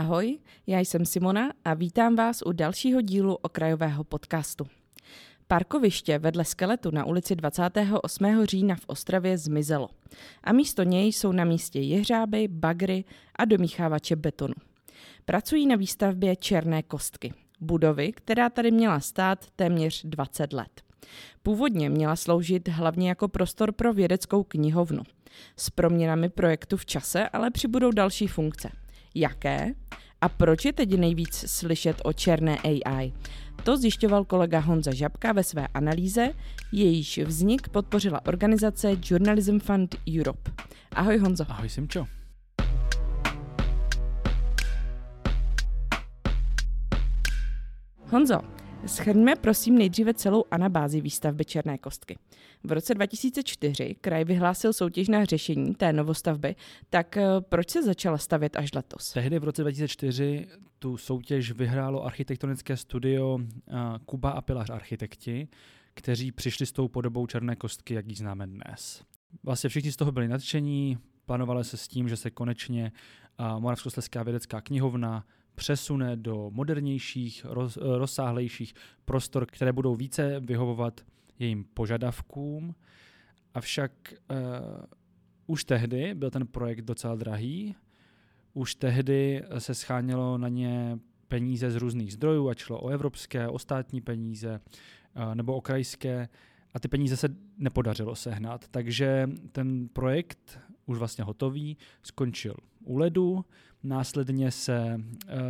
Ahoj, já jsem Simona a vítám vás u dalšího dílu okrajového podcastu. Parkoviště vedle skeletu na ulici 28. října v Ostravě zmizelo a místo něj jsou na místě jeřáby, bagry a domíchávače betonu. Pracují na výstavbě Černé kostky, budovy, která tady měla stát téměř 20 let. Původně měla sloužit hlavně jako prostor pro vědeckou knihovnu. S proměnami projektu v čase ale přibudou další funkce. Jaké? A proč je teď nejvíc slyšet o černé AI? To zjišťoval kolega Honza Žabka ve své analýze, jejíž vznik podpořila organizace Journalism Fund Europe. Ahoj Honzo. Ahoj Simčo. Honzo, shrňme prosím nejdříve celou anabázi výstavby Černé kostky. V roce 2004 kraj vyhlásil soutěž na řešení té novostavby, tak proč se začala stavět až letos? Tehdy v roce 2004 tu soutěž vyhrálo architektonické studio Kuba a Pilař architekti, kteří přišli s tou podobou Černé kostky, jak ji známe dnes. Vlastně všichni z toho byli nadšení, plánovalo se s tím, že se konečně Moravskoslezská vědecká knihovna přesune do modernějších, rozsáhlejších prostor, které budou více vyhovovat jejím požadavkům. Avšak už tehdy byl ten projekt docela drahý, už tehdy se schánělo na ně peníze z různých zdrojů, ať šlo o evropské, o státní peníze nebo o krajské, a ty peníze se nepodařilo sehnat. Takže ten projekt, už vlastně hotový, skončil u ledu. Následně se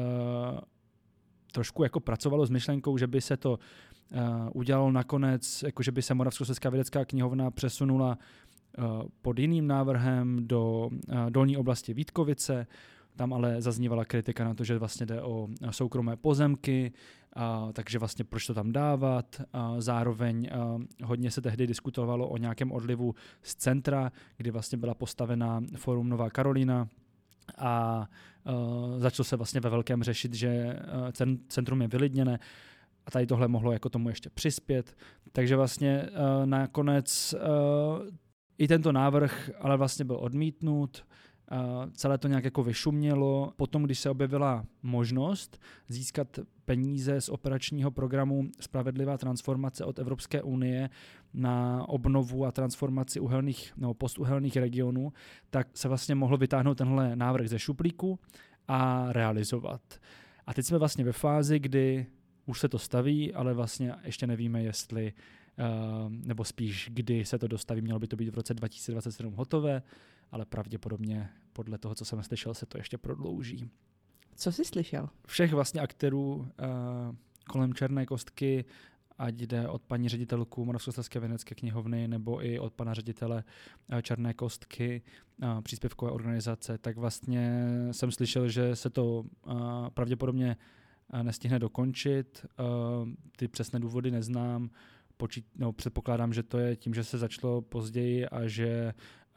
trošku jako pracovalo s myšlenkou, že by se to udělalo nakonec, jako že by se Moravskoslezská vědecká knihovna přesunula pod jiným návrhem do dolní oblasti Vítkovice. Tam ale zaznívala kritika na to, že vlastně jde o soukromé pozemky, takže vlastně proč to tam dávat. Zároveň hodně se tehdy diskutovalo o nějakém odlivu z centra, kdy vlastně byla postavena Forum Nová Karolina, a začalo se vlastně ve velkém řešit, že centrum je vylidněné a tady tohle mohlo jako tomu ještě přispět. Takže vlastně nakonec i tento návrh ale vlastně byl odmítnut. Celé to nějak jako vyšumělo. Potom, když se objevila možnost získat peníze z operačního programu Spravedlivá transformace od Evropské unie na obnovu a transformaci uhelných nebo postuhelných regionů, tak se vlastně mohlo vytáhnout tenhle návrh ze šuplíku a realizovat. A teď jsme vlastně ve fázi, kdy už se to staví, ale vlastně ještě nevíme, jestli nebo spíš kdy se to dostaví. Mělo by to být v roce 2027 hotové, ale pravděpodobně podle toho, co jsem slyšel, se to ještě prodlouží. Co jsi slyšel? Všech vlastně aktérů kolem Černé kostky, ať jde od paní ředitelku Moravskoslezské vědecké knihovny nebo i od pana ředitele Černé kostky, příspěvkové organizace, tak vlastně jsem slyšel, že se to pravděpodobně nestihne dokončit. Ty přesné důvody neznám. Předpokládám, že to je tím, že se začalo později a že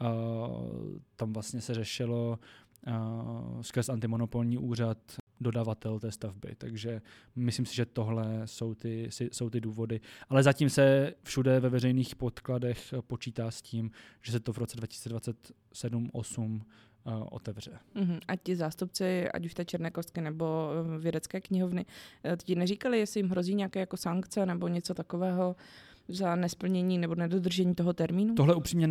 tam vlastně se řešilo skrz antimonopolní úřad dodavatel té stavby. Takže myslím si, že tohle jsou ty důvody. Ale zatím se všude ve veřejných podkladech počítá s tím, že se to v roce 2027-2028 otevře. A ti zástupci, ať už té Černé kostky nebo vědecké knihovny, ti neříkali, jestli jim hrozí nějaké jako sankce nebo něco takového za nesplnění nebo nedodržení toho termínu? Tohle upřímně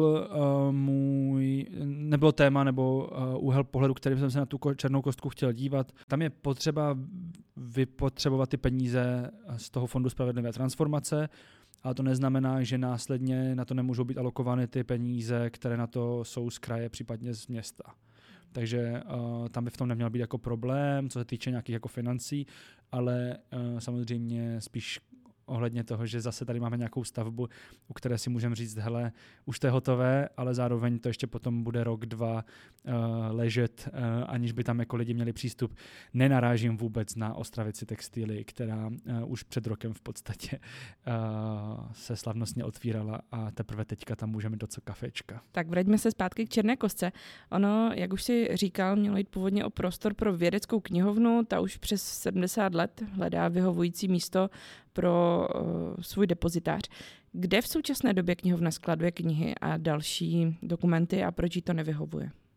nebylo téma nebo úhel pohledu, kterým jsem se na tu Černou kostku chtěl dívat. Tam je potřeba vypotřebovat ty peníze z toho Fondu Spravedlivé transformace, ale to neznamená, že následně na to nemůžou být alokovány ty peníze, které na to jsou z kraje, případně z města. Takže tam by v tom neměl být jako problém, co se týče nějakých jako financí, ale samozřejmě spíš ohledně toho, že zase tady máme nějakou stavbu, u které si můžeme říct, hele, už to je hotové, ale zároveň to ještě potom bude rok, dva ležet, aniž by tam jako lidi měli přístup. Nenarážím vůbec na Ostravici textily, která už před rokem v podstatě se slavnostně otvírala a teprve teďka tam můžeme do kafečka. Tak vraťme se zpátky k Černé kostce. Ono, jak už si říkal, mělo jít původně o prostor pro vědeckou knihovnu, ta už přes 70 let hledá vyhovující místo pro svůj depozitář. Kde v současné době knihovna skladuje knihy a další dokumenty a proč jí to nevyhovuje?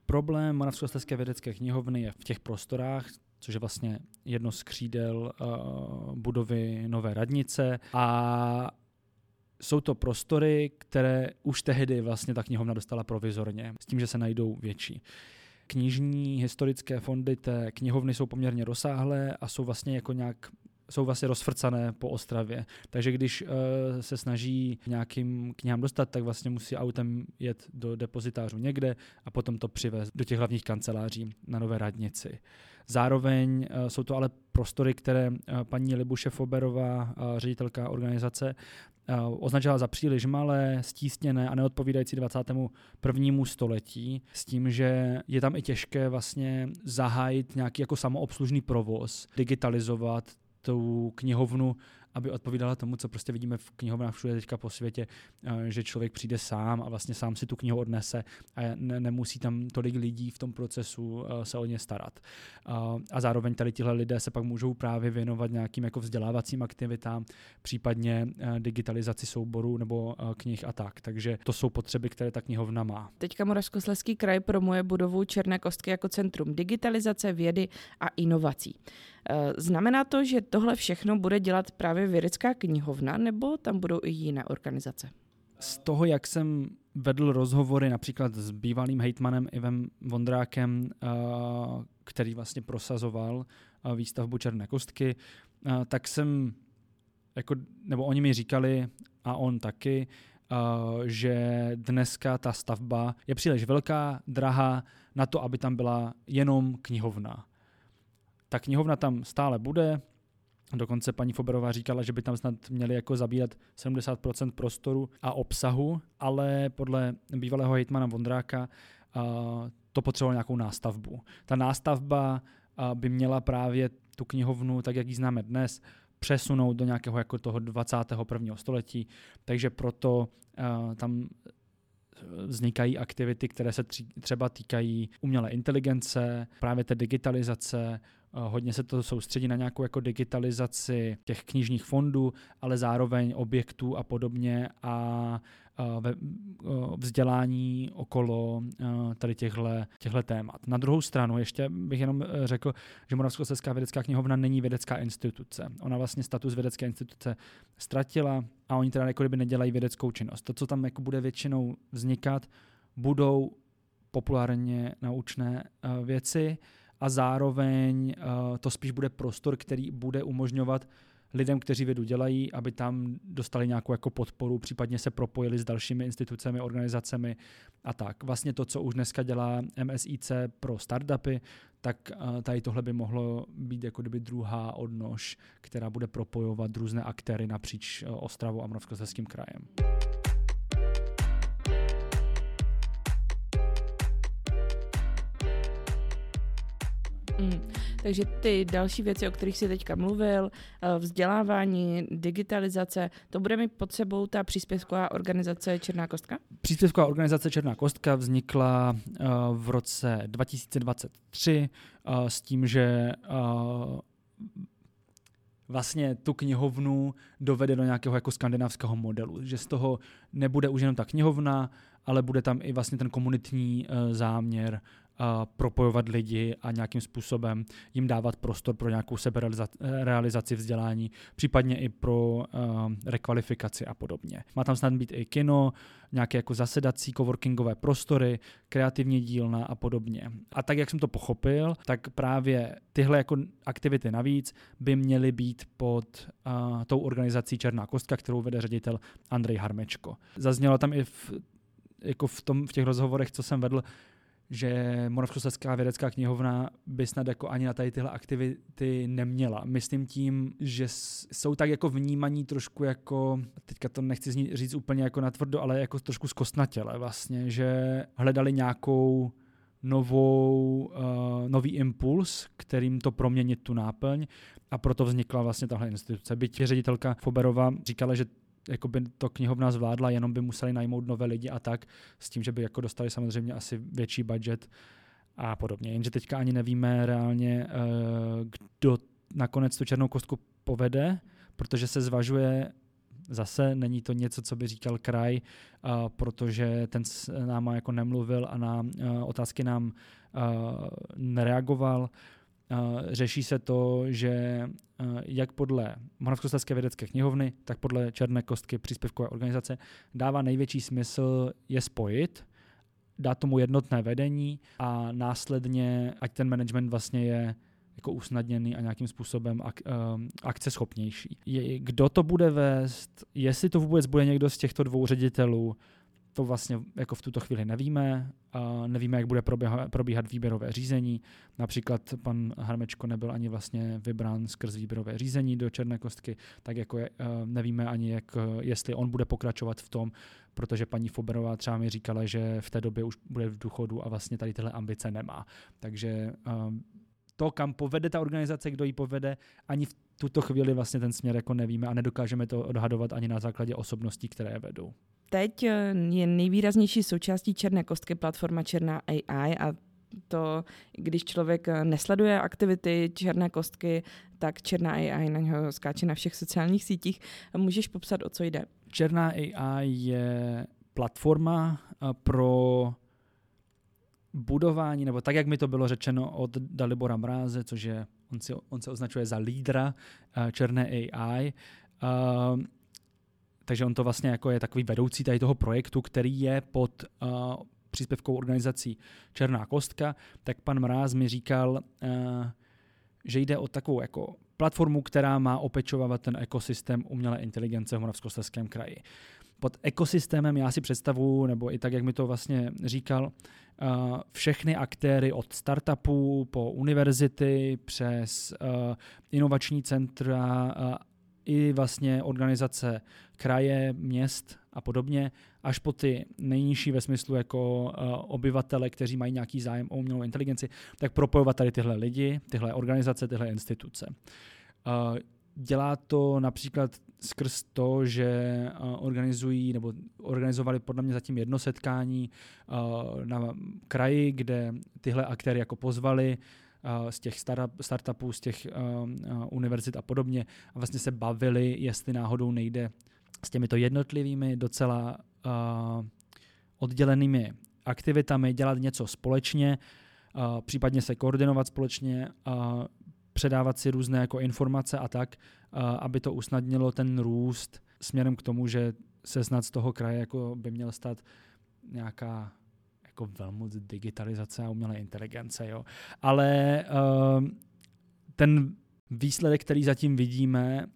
Problém Moravskoslezské vědecké knihovny je v těch prostorách, což je vlastně jedno z křídel budovy nové radnice a jsou to prostory, které už tehdy vlastně ta knihovna dostala provizorně, s tím, že se najdou větší. Knižní historické fondy té knihovny jsou poměrně rozsáhlé a jsou vlastně rozfrcané po Ostravě. Takže když se snaží nějakým knihám dostat, tak vlastně musí autem jet do depozitářů někde a potom to přivést do těch hlavních kanceláří na nové radnici. Zároveň jsou to ale prostory, které paní Libuše Foberová, ředitelka organizace, označila za příliš malé, stísněné a neodpovídající 21. století, s tím, že je tam i těžké vlastně zahájit nějaký jako samoobslužný provoz, digitalizovat tu knihovnu, aby odpovídala tomu, co prostě vidíme v knihovnách všude teďka po světě, že člověk přijde sám a vlastně sám si tu knihu odnese a nemusí tam tolik lidí v tom procesu se o ně starat. A zároveň tady tihle lidé se pak můžou právě věnovat nějakým jako vzdělávacím aktivitám, případně digitalizaci souborů nebo knih a tak. Takže to jsou potřeby, které ta knihovna má. Teďka Moravskoslezský kraj promuje budovu Černé kostky jako centrum digitalizace, vědy a inovací. Znamená to, že tohle všechno bude dělat právě vědecká knihovna, nebo tam budou i jiné organizace? Z toho, jak jsem vedl rozhovory například s bývalým hejtmanem Ivem Vondrákem, který vlastně prosazoval výstavbu Černé kostky, tak nebo oni mi říkali, a on taky, že dneska ta stavba je příliš velká, drahá na to, aby tam byla jenom knihovna. Ta knihovna tam stále bude, dokonce paní Foberová říkala, že by tam snad měli jako zabírat 70% prostoru a obsahu, ale podle bývalého hejtmana Vondráka to potřebovalo nějakou nástavbu. Ta nástavba by měla právě tu knihovnu, tak jak ji známe dnes, přesunout do nějakého jako toho 21. století, takže proto tam vznikají aktivity, které se třeba týkají umělé inteligence, právě té digitalizace, hodně se to soustředí na nějakou jako digitalizaci těch knižních fondů, ale zároveň objektů a podobně a vzdělání okolo tady těchto témat. Na druhou stranu ještě bych jenom řekl, že Moravskoslezská vědecká knihovna není vědecká instituce. Ona vlastně status vědecké instituce ztratila a oni teda jako kdyby nedělají vědeckou činnost. To, co tam jako bude většinou vznikat, budou populárně naučné věci a zároveň to spíš bude prostor, který bude umožňovat lidem, kteří vědu dělají, aby tam dostali nějakou jako podporu, případně se propojili s dalšími institucemi, organizacemi a tak. Vlastně to, co už dneska dělá MSIC pro startupy, tak tady tohle by mohlo být jako kdyby druhá odnož, která bude propojovat různé aktéry napříč Ostravou a Moravskoslezským krajem. Takže ty další věci, o kterých jsi teďka mluvil, vzdělávání, digitalizace, to bude mít pod sebou ta příspěvková organizace Černá kostka? Příspěvková organizace Černá kostka vznikla v roce 2023 s tím, že vlastně tu knihovnu dovede do nějakého jako skandinávského modelu, že z toho nebude už jenom ta knihovna, ale bude tam i vlastně ten komunitní záměr propojovat lidi a nějakým způsobem jim dávat prostor pro nějakou seberealizaci vzdělání, případně i pro rekvalifikaci a podobně. Má tam snad být i kino, nějaké jako zasedací coworkingové prostory, kreativní dílna a podobně. A tak, jak jsem to pochopil, tak právě tyhle jako aktivity navíc by měly být pod tou organizací Černá kostka, kterou vede ředitel Andrej Harmečko. Zaznělo tam i v těch rozhovorech, co jsem vedl, že Moravskoslezská vědecká knihovna by snad jako ani na tady tyhle aktivity neměla. Myslím tím, že jsou tak jako vnímaní trošku jako, teďka to nechci říct úplně jako natvrdo, ale jako trošku zkostnatěle vlastně, že hledali nějakou nový impuls, kterým to proměnit tu náplň a proto vznikla vlastně tahle instituce. Byť ředitelka Foberová říkala, že jako by to knihovna zvládla, jenom by museli najmout nové lidi a tak, s tím, že by jako dostali samozřejmě asi větší budget a podobně. Jenže teďka ani nevíme reálně, kdo nakonec tu Černou kostku povede, protože se zvažuje Zase není to něco, co by říkal kraj, protože ten s náma jako nemluvil a na otázky nám nereagoval. Řeší se to, že jak podle Moravskoslezské vědecké knihovny, tak podle Černé kostky příspěvkové organizace dává největší smysl je spojit, dát tomu jednotné vedení a následně, ať ten management vlastně je jako usnadněný a nějakým způsobem akceschopnější. Kdo to bude vést, jestli to vůbec bude někdo z těchto dvou ředitelů, to vlastně jako v tuto chvíli nevíme. Nevíme, jak bude probíhat výběrové řízení. Například pan Harmečko nebyl ani vlastně vybrán skrz výběrové řízení do Černé kostky, tak jako nevíme ani, jestli on bude pokračovat v tom, protože paní Foberová třeba mi říkala, že v té době už bude v důchodu a vlastně tady tyhle ambice nemá. Takže to, kam povede ta organizace, kdo ji povede, ani v tuto chvíli vlastně ten směr jako nevíme a nedokážeme to odhadovat ani na základě osobností, které je vedou. Teď je nejvýraznější součástí Černé kostky platforma Černá AI a to, když člověk nesleduje aktivity Černé kostky, tak Černá AI na něho skáče na všech sociálních sítích. Můžeš popsat, o co jde? Černá AI je platforma pro budování, nebo tak, jak mi to bylo řečeno od Dalibora Mráze, což je, on se označuje za lídra Černé AI, takže on to vlastně jako je takový vedoucí tady toho projektu, který je pod příspěvkovou organizací Černá kostka, tak pan Mráz mi říkal, že jde o takovou jako platformu, která má opečovávat ten ekosystém umělé inteligence v Moravskoslezském kraji. Pod ekosystémem já si představuji, nebo i tak, jak mi to vlastně říkal, všechny aktéry od startupů po univerzity přes inovační centra i vlastně organizace kraje, měst a podobně, až po ty nejnižší ve smyslu jako obyvatele, kteří mají nějaký zájem o umělou inteligenci, tak propojovat tady tyhle lidi, tyhle organizace, tyhle instituce. Dělá to například skrz to, že organizovali podle mě zatím jedno setkání na kraji, kde tyhle aktéry jako pozvali z těch startupů, z těch univerzit a podobně a vlastně se bavili, jestli náhodou nejde s těmito jednotlivými docela oddělenými aktivitami dělat něco společně, případně se koordinovat společně, předávat si různé jako informace a tak, aby to usnadnilo ten růst směrem k tomu, že se snad z toho kraje jako by měl stát nějaká jako velmoc digitalizace a umělé inteligence. Jo. Ale ten výsledek, který zatím vidíme,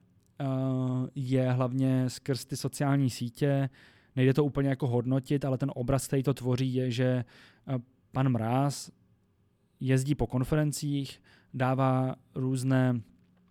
je hlavně skrz ty sociální sítě. Nejde to úplně jako hodnotit, ale ten obraz, který to tvoří, je, že pan Mráz jezdí po konferencích, dává různé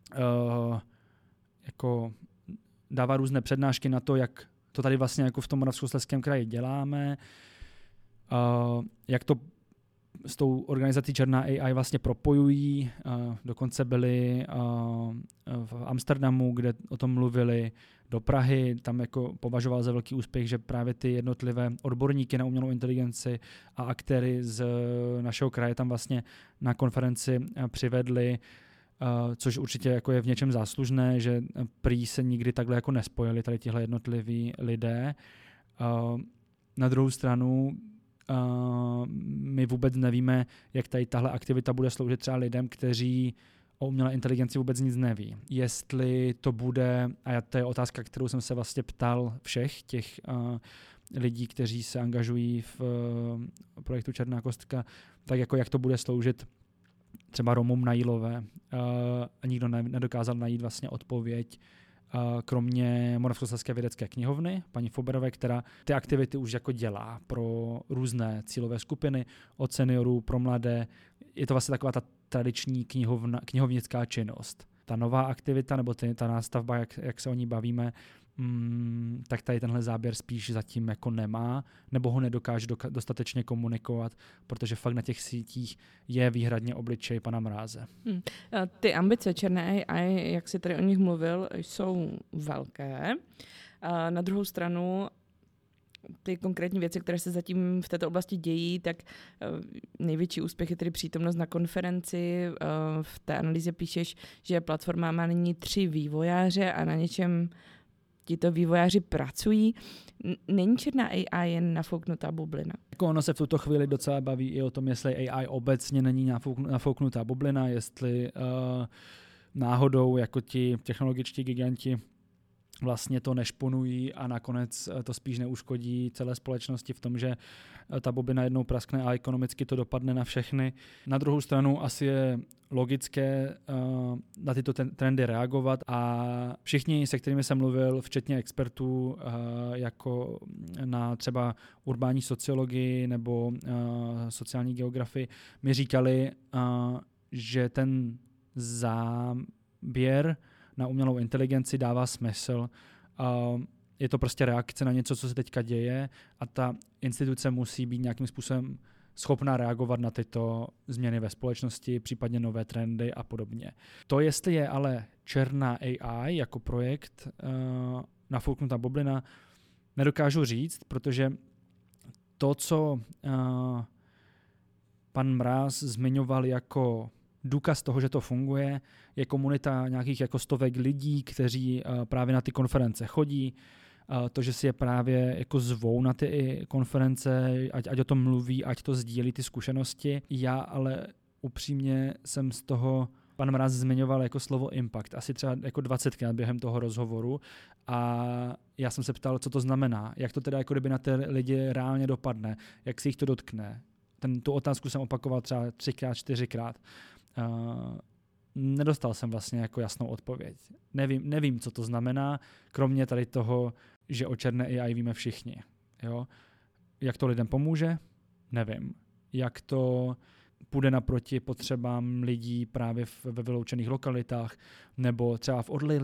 dává různé přednášky na to, jak to tady vlastně jako v tom Moravskoslezském kraji děláme, jak to s tou organizací Černá AI vlastně propojují. Dokonce byli v Amsterdamu, kde o tom mluvili, do Prahy, tam jako považoval za velký úspěch, že právě ty jednotlivé odborníky na umělou inteligenci a aktéry z našeho kraje tam vlastně na konferenci přivedli, což určitě jako je v něčem záslužné, že prý se nikdy takhle jako nespojili tady tihle jednotliví lidé. Na druhou stranu my vůbec nevíme, jak tady tahle aktivita bude sloužit třeba lidem, kteří o umělé inteligenci vůbec nic neví. Jestli to bude, a to je otázka, kterou jsem se vlastně ptal všech těch lidí, kteří se angažují v projektu Černá kostka, tak jako jak to bude sloužit třeba Romům na Jílové. A nikdo nedokázal najít vlastně odpověď, kromě Moravskoslezské vědecké knihovny, paní Foberové, která ty aktivity už jako dělá pro různé cílové skupiny, od seniorů, pro mladé. Je to vlastně taková ta tradiční knihovnická činnost. Ta nová aktivita, nebo ta nástavba, jak se o ní bavíme, tak tady tenhle záběr spíš zatím jako nemá, nebo ho nedokáže dostatečně komunikovat, protože fakt na těch sítích je výhradně obličej pana Mráze. Ty ambice Černé AI, jak jsi tady o nich mluvil, jsou velké. Na druhou stranu ty konkrétní věci, které se zatím v této oblasti dějí, tak největší úspěch je tedy přítomnost na konferenci. V té analýze píšeš, že platforma má nyní 3 vývojáře a na něčem, tito vývojáři pracují. Není černá AI jen nafouknutá bublina? Jako ono se v tuto chvíli docela baví i o tom, jestli AI obecně není nafouknutá bublina, jestli náhodou jako ti technologičtí giganti vlastně to nešponují a nakonec to spíš neuškodí celé společnosti v tom, že ta bublina jednou praskne a ekonomicky to dopadne na všechny. Na druhou stranu asi je logické na tyto trendy reagovat a všichni, se kterými jsem mluvil, včetně expertů jako na třeba urbání sociologii nebo sociální geografii, mi říkali, že ten záběr na umělou inteligenci dává smysl. Je to prostě reakce na něco, co se teďka děje a ta instituce musí být nějakým způsobem schopná reagovat na tyto změny ve společnosti, případně nové trendy a podobně. To, jestli je ale černá AI jako projekt nafouknutá bublina, nedokážu říct, protože to, co pan Mráz zmiňoval jako důkaz toho, že to funguje, je komunita nějakých jako stovek lidí, kteří právě na ty konference chodí. To, že si je právě jako zvou na ty konference, ať o tom mluví, ať to sdílí ty zkušenosti. Já ale upřímně jsem z toho, pan Mráz zmiňoval jako slovo impact, asi třeba jako 20krát během toho rozhovoru a já jsem se ptal, co to znamená, jak to teda jako kdyby na ty lidi reálně dopadne, jak si jich to dotkne. Tu otázku jsem opakoval třeba 3krát, 4krát. Nedostal jsem vlastně jako jasnou odpověď. Nevím, co to znamená, kromě tady toho, že o černé AI víme všichni. Jo? Jak to lidem pomůže? Nevím. Jak to půjde naproti potřebám lidí právě ve vyloučených lokalitách nebo třeba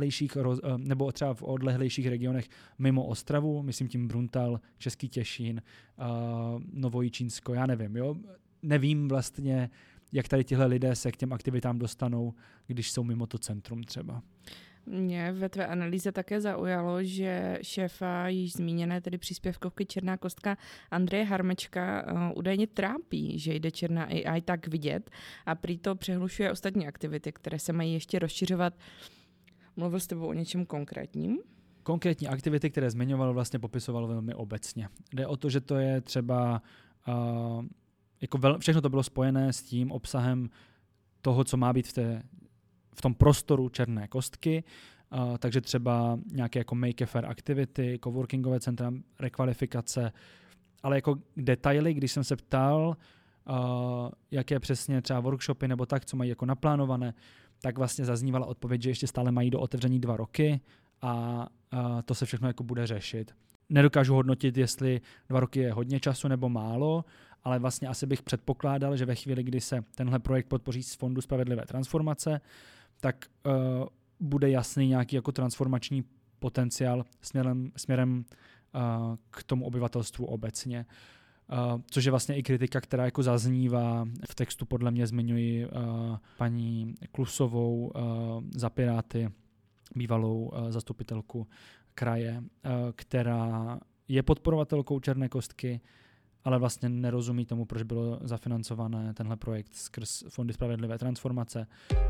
v odlehlejších regionech mimo Ostravu, myslím tím Bruntal, Český Těšín, Novojičínsko, já nevím. Jo? Nevím vlastně, jak tady tihle lidé se k těm aktivitám dostanou, když jsou mimo to centrum třeba. Mě ve tvé analýze také zaujalo, že šéfa již zmíněné tedy příspěvkovky Černá kostka Andreje Harmečka údajně trápí, že jde černá AI tak vidět a prý to přehlušuje ostatní aktivity, které se mají ještě rozšiřovat. Mluvil s tebou o něčem konkrétním? Konkrétní aktivity, které zmiňoval, vlastně popisoval velmi obecně. Jde o to, že to je třeba všechno to bylo spojené s tím obsahem toho, co má být v tom prostoru Černé kostky, takže třeba nějaké jako make a fair aktivity, coworkingové centra, rekvalifikace, ale jako detaily, když jsem se ptal, jaké přesně třeba workshopy nebo tak, co mají jako naplánované, tak vlastně zaznívala odpověď, že ještě stále mají do otevření 2 roky a to se všechno jako bude řešit. Nedokážu hodnotit, jestli 2 roky je hodně času nebo málo, ale vlastně asi bych předpokládal, že ve chvíli, kdy se tenhle projekt podpoří z Fondu spravedlivé transformace, tak bude jasný nějaký jako transformační potenciál směrem k tomu obyvatelstvu obecně. Což je vlastně i kritika, která jako zaznívá v textu, podle mě zmiňuji paní Klusovou za Piráty, bývalou zastupitelku kraje, která je podporovatelkou Černé kostky, ale vlastně nerozumí tomu, proč bylo zafinancované tenhle projekt skrz Fondy spravedlivé transformace.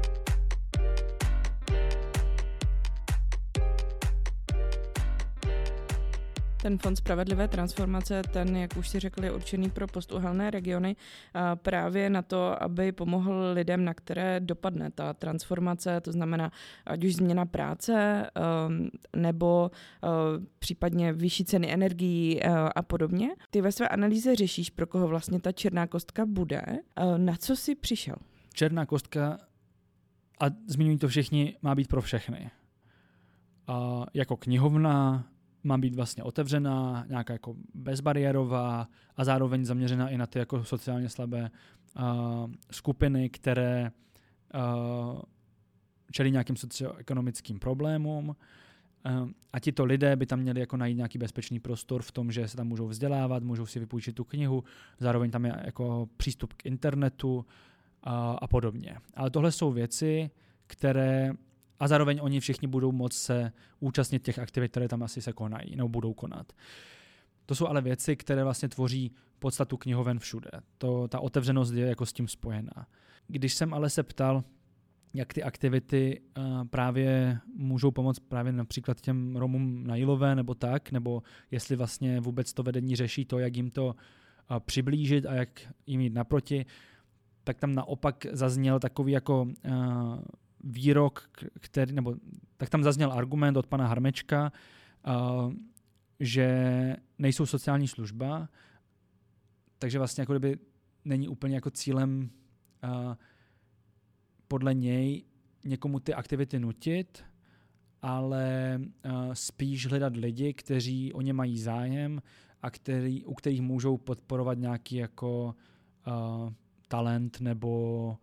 Ten Fond spravedlivé transformace, ten, jak už si řekli, je určený pro postuhelné regiony právě na to, aby pomohl lidem, na které dopadne ta transformace, to znamená ať už změna práce nebo případně vyšší ceny energií a podobně. Ty ve své analýze řešíš, pro koho vlastně ta černá kostka bude. Na co jsi přišel? Černá kostka, a zmiňují to všichni, má být pro všechny. Jako knihovna má být vlastně otevřená, nějaká jako bezbariérová a zároveň zaměřená i na ty jako sociálně slabé skupiny, které čelí nějakým socioekonomickým problémům. A tito lidé by tam měli jako najít nějaký bezpečný prostor v tom, že se tam můžou vzdělávat, můžou si vypůjčit tu knihu, zároveň tam je jako přístup k internetu a podobně. Ale tohle jsou věci, které a zároveň oni všichni budou moct se účastnit těch aktivit, které tam asi se konají nebo budou konat. To jsou ale věci, které vlastně tvoří podstatu knihoven všude. Ta otevřenost je jako s tím spojená. Když jsem ale se ptal, jak ty aktivity právě můžou pomoct právě například těm Romům na Jílové nebo tak, nebo jestli vlastně vůbec to vedení řeší to, jak jim to přiblížit a jak jim jít naproti, tak tam naopak zazněl takový jako výrok, tak tam zazněl argument od pana Harmečka, že nejsou sociální služba, takže vlastně jako kdyby není úplně jako cílem podle něj někomu ty aktivity nutit, ale spíš hledat lidi, kteří o ně mají zájem a u kterých můžou podporovat nějaký jako talent nebo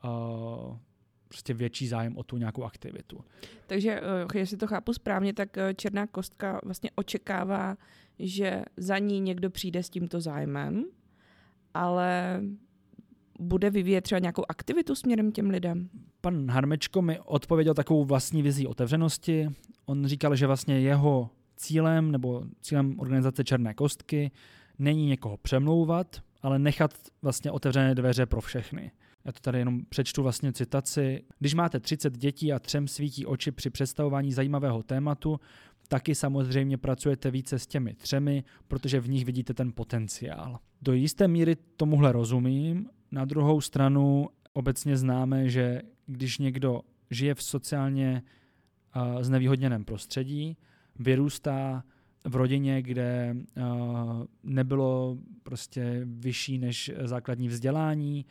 prostě větší zájem o tu nějakou aktivitu. Takže, jestli to chápu správně, tak Černá kostka vlastně očekává, že za ní někdo přijde s tímto zájmem, ale bude vyvíjet třeba nějakou aktivitu směrem těm lidem? Pan Harmečko mi odpověděl takovou vlastní vizí otevřenosti. On říkal, že vlastně jeho cílem nebo cílem organizace Černé kostky není někoho přemlouvat, ale nechat vlastně otevřené dveře pro všechny. Já to tady jenom přečtu vlastně citaci. Když máte 30 dětí a 3 svítí oči při představování zajímavého tématu, taky samozřejmě pracujete více s těmi 3, protože v nich vidíte ten potenciál. Do jisté míry tomuhle rozumím. Na druhou stranu obecně známe, že když někdo žije v sociálně znevýhodněném prostředí, vyrůstá v rodině, kde nebylo prostě vyšší než základní vzdělání,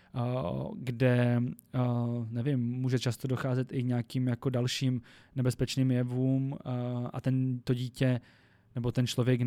kde, nevím, může často docházet i nějakým jako dalším nebezpečným jevům a to dítě nebo ten člověk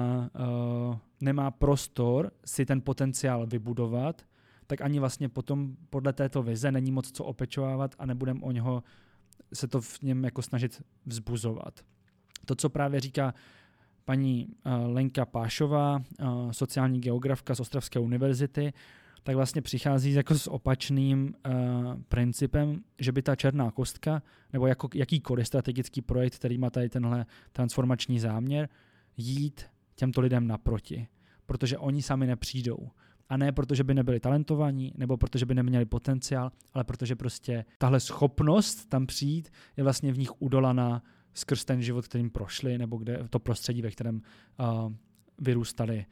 nemá prostor si ten potenciál vybudovat, tak ani vlastně potom podle této vize není moc co opečovávat a nebudeme o něho se to v něm jako snažit vzbuzovat. To, co právě říká paní Lenka Pášová, sociální geografka z Ostravské univerzity, tak vlastně přichází jako s opačným principem, že by ta Černá kostka, nebo jako jakýkoliv strategický projekt, který má tady tenhle transformační záměr, jít těmto lidem naproti. Protože oni sami nepřijdou. A ne protože by nebyli talentovaní, nebo protože by neměli potenciál, ale protože prostě tahle schopnost tam přijít je vlastně v nich udolaná skrz ten život, kterým prošli, nebo kde to prostředí, ve kterém vyrůstali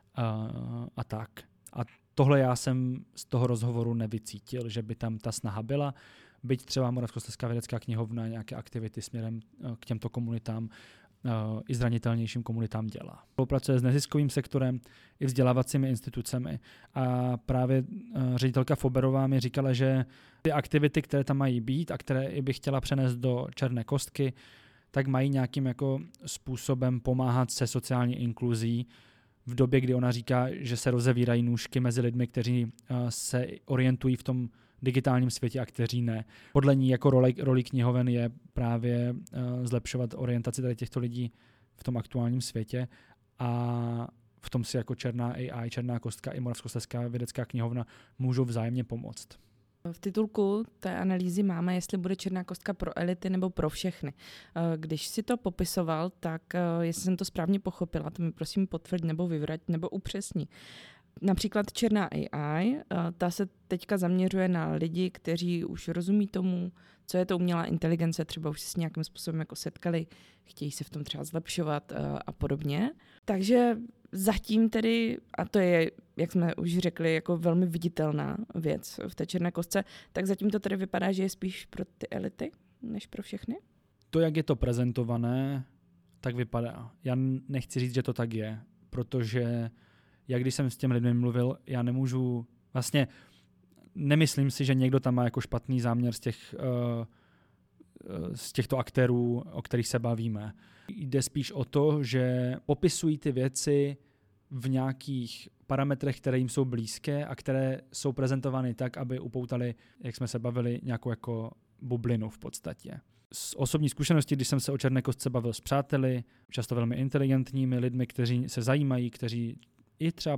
a tak. A tohle já jsem z toho rozhovoru nevycítil, že by tam ta snaha byla, byť třeba Moravskoslezská vědecká knihovna nějaké aktivity směrem k těmto komunitám i zranitelnějším komunitám dělá. Spolupracuje s neziskovým sektorem i vzdělávacími institucemi a právě ředitelka Foberová mi říkala, že ty aktivity, které tam mají být a které i by chtěla přenést do Černé kostky, tak mají nějakým jako způsobem pomáhat se sociální inkluzí v době, kdy ona říká, že se rozevírají nůžky mezi lidmi, kteří se orientují v tom digitálním světě a kteří ne. Podle ní jako roli knihoven je právě zlepšovat orientaci tady těchto lidí v tom aktuálním světě a v tom si jako Černá AI, Černá kostka i Moravskoslezská vědecká knihovna můžou vzájemně pomoct. V titulku té analýzy máme, jestli bude Černá kostka pro elity nebo pro všechny. Když si to popisoval, tak jestli jsem to správně pochopila, to mi prosím potvrď nebo vyvrať nebo upřesni. Například Černá AI, ta se teďka zaměřuje na lidi, kteří už rozumí tomu, co je to umělá inteligence, třeba už se s nějakým způsobem jako setkali, chtějí se v tom třeba zlepšovat a podobně. Takže zatím tedy, a to je, jak jsme už řekli, jako velmi viditelná věc v té Černé kostce, tak zatím to tedy vypadá, že je spíš pro ty elity, než pro všechny? To, jak je to prezentované, tak vypadá. Já nechci říct, že to tak je, protože jak když jsem s těmi lidmi mluvil, já nemůžu, vlastně nemyslím si, že někdo tam má jako špatný záměr z těchto aktérů, o kterých se bavíme. Jde spíš o to, že popisují ty věci v nějakých parametrech, které jim jsou blízké a které jsou prezentovány tak, aby upoutali, jak jsme se bavili, nějakou jako bublinu v podstatě. Z osobní zkušenosti, když jsem se o Černé kostce bavil s přáteli, často velmi inteligentními lidmi, kteří se zajímají, kteří třeba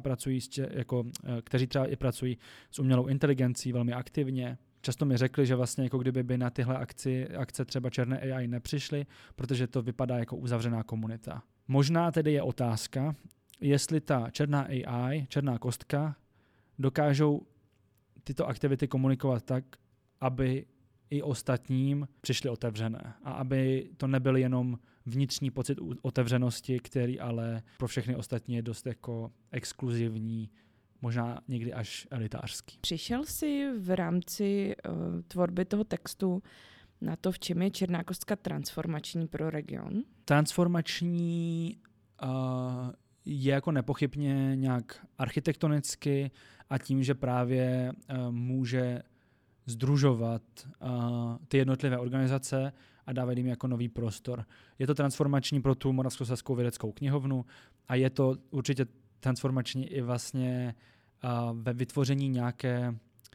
pracují s umělou inteligencí velmi aktivně. Často mi řekli, že vlastně jako kdyby by na tyhle akce třeba Černé AI nepřišly, protože to vypadá jako uzavřená komunita. Možná tedy je otázka, jestli ta Černá AI, Černá kostka, dokážou tyto aktivity komunikovat tak, aby i ostatním přišly otevřené. A aby to nebyl jenom vnitřní pocit otevřenosti, který ale pro všechny ostatní je dost jako exkluzivní, možná někdy až elitářský. Přišel jsi v rámci tvorby toho textu na to, v čem je Černá kostka transformační pro region? Transformační je jako nepochybně nějak architektonicky a tím, že právě může sdružovat ty jednotlivé organizace a dávat jim jako nový prostor. Je to transformační pro tu Moravskoslezskou vědeckou knihovnu a je to určitě transformační i vlastně ve vytvoření nějaké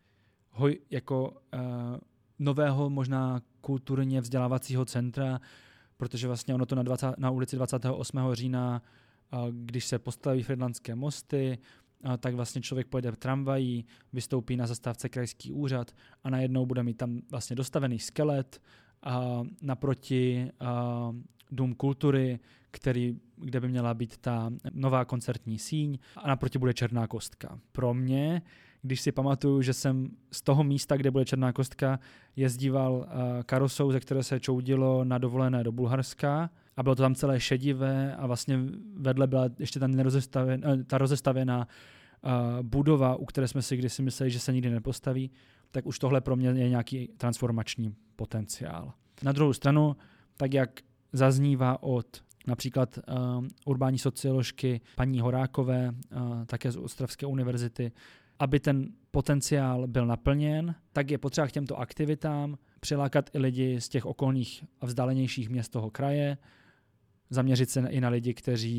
nového možná kulturně vzdělávacího centra, protože vlastně ono to na ulici 28. října, když se postaví Frýdlantské mosty, tak vlastně člověk pojede v tramvají, vystoupí na zastávce krajský úřad a najednou bude mít tam vlastně dostavený skelet a naproti dům kultury, kde by měla být ta nová koncertní síň a naproti bude Černá kostka. Pro mě, když si pamatuju, že jsem z toho místa, kde bude Černá kostka, jezdíval karosou, ze které se čoudilo na dovolené do Bulharska a bylo to tam celé šedivé a vlastně vedle byla ještě ta rozestavěná budova, u které jsme si kdysi mysleli, že se nikdy nepostaví, tak už tohle pro mě je nějaký transformační potenciál. Na druhou stranu, tak jak zaznívá od například urbání socioložky paní Horákové, také z Ostravské univerzity, aby ten potenciál byl naplněn, tak je potřeba k těmto aktivitám přilákat i lidi z těch okolních a vzdálenějších měst toho kraje, zaměřit se i na lidi,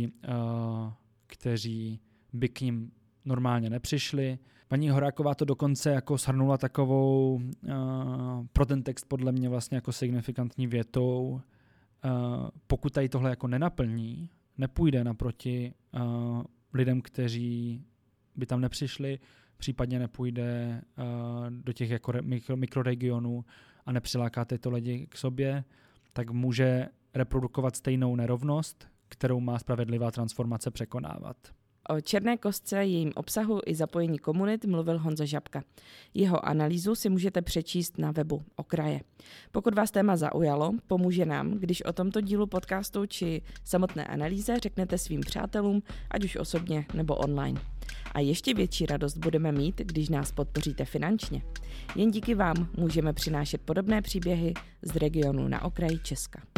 kteří by k ním normálně nepřišli. Paní Horáková to dokonce jako shrnula takovou pro ten text podle mě vlastně jako signifikantní větou. Pokud tady tohle jako nenaplní, nepůjde naproti lidem, kteří by tam nepřišli, případně nepůjde do těch jako mikroregionů a nepřiláká tyto lidi k sobě, tak může reprodukovat stejnou nerovnost, kterou má spravedlivá transformace překonávat. O Černé kostce, jejím obsahu i zapojení komunit mluvil Honza Žabka. Jeho analýzu si můžete přečíst na webu Okraje. Pokud vás téma zaujalo, pomůže nám, když o tomto dílu podcastu či samotné analýze řeknete svým přátelům, ať už osobně nebo online. A ještě větší radost budeme mít, když nás podpoříte finančně. Jen díky vám můžeme přinášet podobné příběhy z regionu na okraji Česka.